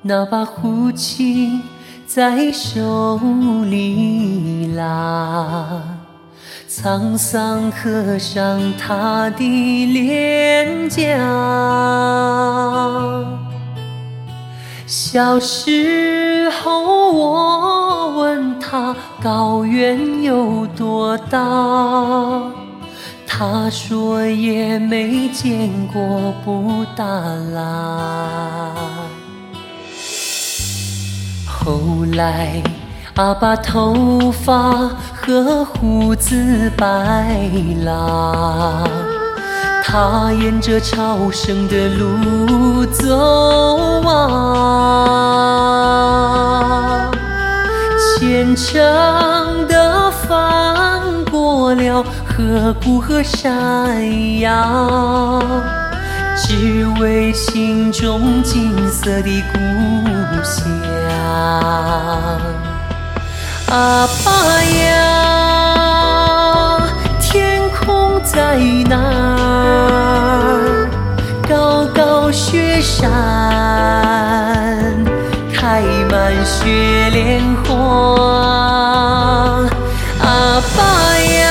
那把胡琴在手里拉，沧桑刻上他的脸颊。小时候我问他高原有多大，他说也没见过布达拉。后来把头发和胡子白了，他沿着朝圣的路走啊，虔诚地翻过了河谷和山崖，只为心中金色的故乡。阿爸呀，天空在哪儿？高高雪山开满雪莲花。阿爸呀，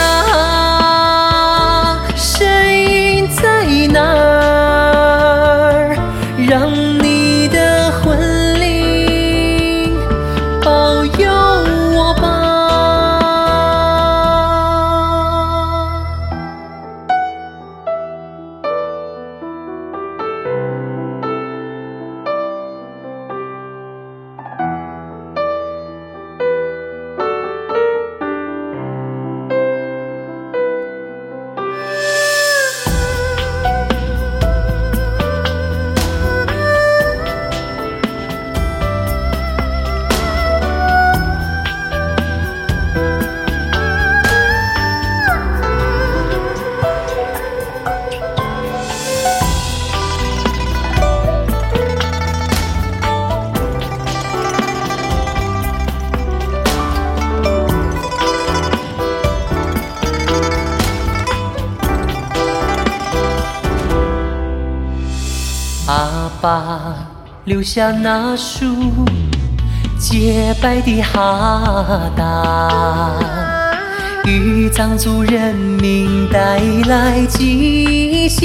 声音在哪儿？让你的魂灵保佑我吧。阿爸留下那束洁白的哈达，与藏族人民带来吉祥。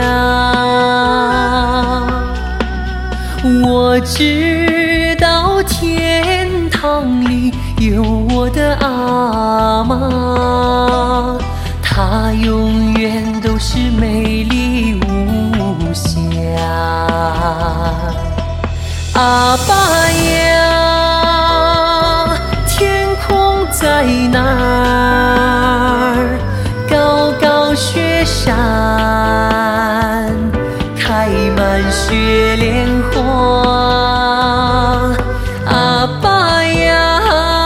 我知道天堂里有我的阿妈，她永远都是美丽无瑕。阿爸呀，天空在哪儿？高高雪山开满雪莲花。阿爸呀，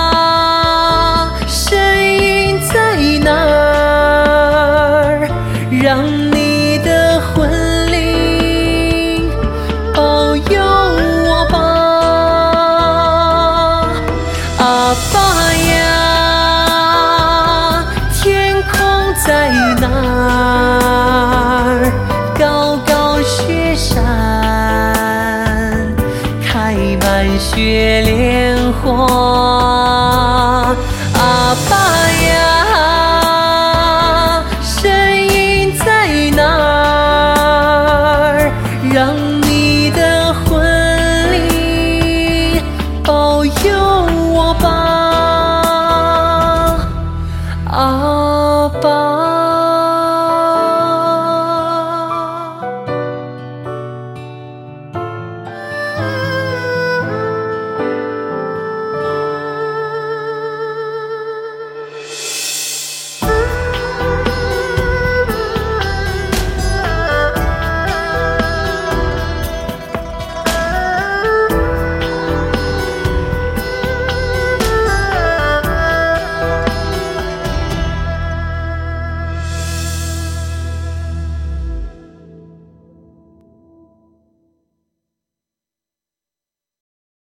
声音在哪儿？让你的魂灵保佑我吧。阿爸呀，天空在哪儿？高高雪山开满雪莲花。阿爸呀，声音在哪儿？让你的魂灵保佑我吧。